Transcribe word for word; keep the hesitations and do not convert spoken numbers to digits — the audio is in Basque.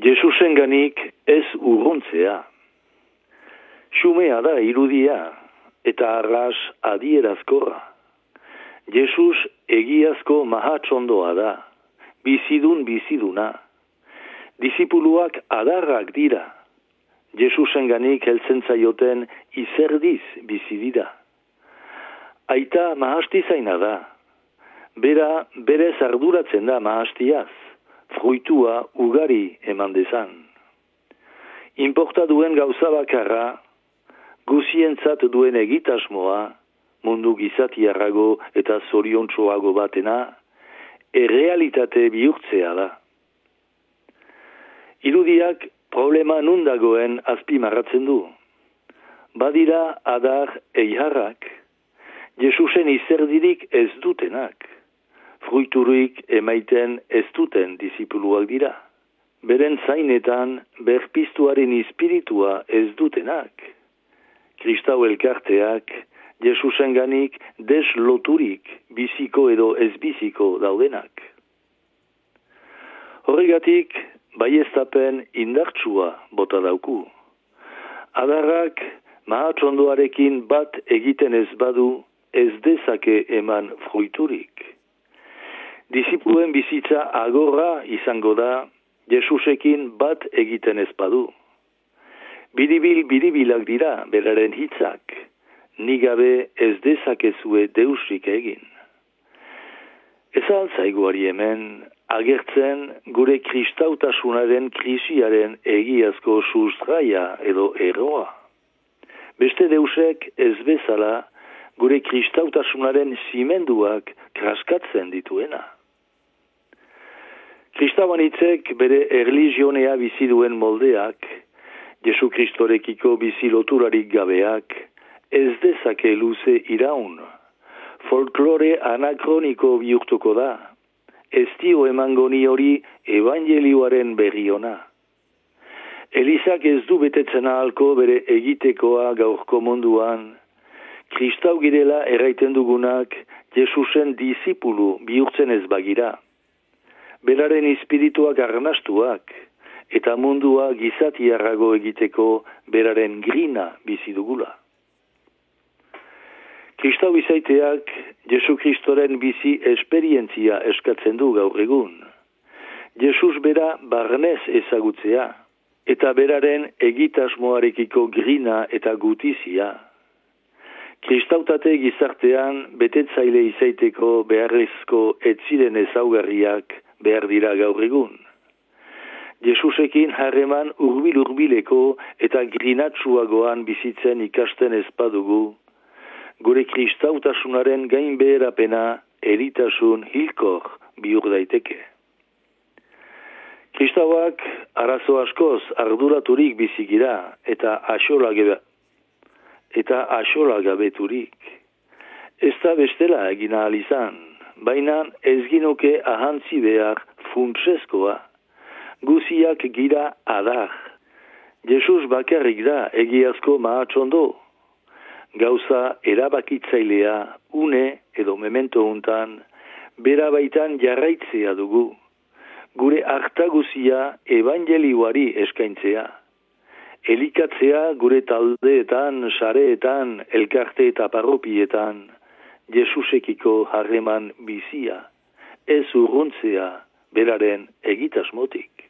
Jesusenganik ez urruntzea. Xumea da irudia eta arras adierazkorra. Jesus egiazko mahatxondoa da, bizidun biziduna. Disipuluak adarrak dira. Jesusenganik heltzen zaioten izerdiz bizi dira. Aita mahastizaina da. Bera berez arduratzen da mahastiaz. Fruitua ugari eman dezan. Inporta duen gauza bakarra, guzientzat duen egitasmoa, mundu gizatiarrago eta zoriontsoago batena, errealitate bihurtzea da. Irudiak problema nundagoen azpimarratzen du. Badira adar eiharrak, Jesusen izerdirik ez dutenak. Fruiturik emaiten ez duten disipuluak dira. Beren zainetan berpiztuaren espiritua ez dutenak. Kristau elkarteak Jesusenganik desloturik biziko edo ez biziko daudenak. Horregatik baieztapen indartsua bota dauku. Adarrak mahatxondoarekin bat egiten ez badu ez dezake eman fruiturik. Disipuluen bizitza agorra izango da Jesusekin bat egiten ez badu. Biribil biribilak dira beraren hitzak, nigabe ez dezakezue deusrik egin. Ez altzaigoari hemen agertzen gure kristautasunaren krisiaren egiazko sustraia edo erroa. Beste deusek ez bezala gure kristautasunaren zimenduak kraskatzen dituena. Kristauanitzek bere erlijionea bizi duen moldeak, Jesu Kristorekiko bizi loturarik gabeak, ez dezake luze iraun. Folklore anakroniko bihurtuko da, ez dio emango ni hori evangelioaren berri ona. Elizak ez du betetzen ahalko bere egitekoa gaurko munduan, Kristau girela erraiten dugunak Jesusen disipulu bihurtzen ez bagira. Beraren espirituak arnastuak eta mundua gizatiarrago egiteko beraren grina bizi dugula. Kristau izaiteak Jesu Kristoren bizi esperientzia eskatzen du gaur egun. Jesus bera barnez ezagutzea eta beraren egitasmoarekiko grina eta gutizia. Kristautate gizartean betetzaile izaiteko beharrezko etziren ezaugarriak behar dira gaur egun. Jesusekin harreman urbil-urbileko eta grinatsuagoan bizitzen ikasten ez badugu, gure kristautasunaren gainbeherapena eritasun hilkor bihur daiteke. Kristauak arazo askoz arduraturik bizigira eta axolagebe eta axolagabeturik. Ez da bestela egin ahal izan, baina ez ginoke ahantzi behar funtsezkoa. Guziak gira adar. Jesus bakarrik da egiazko mahatxondo. Gauza erabakitzailea une edo memento untan, bera baitan jarraitzea dugu. Gure hartaguzia evangelioari eskaintzea. Elikatzea gure taldeetan, sareetan, elkarte eta parropietan, Jesusekiko harreman bizia, ez urruntzea beraren egitasmotik.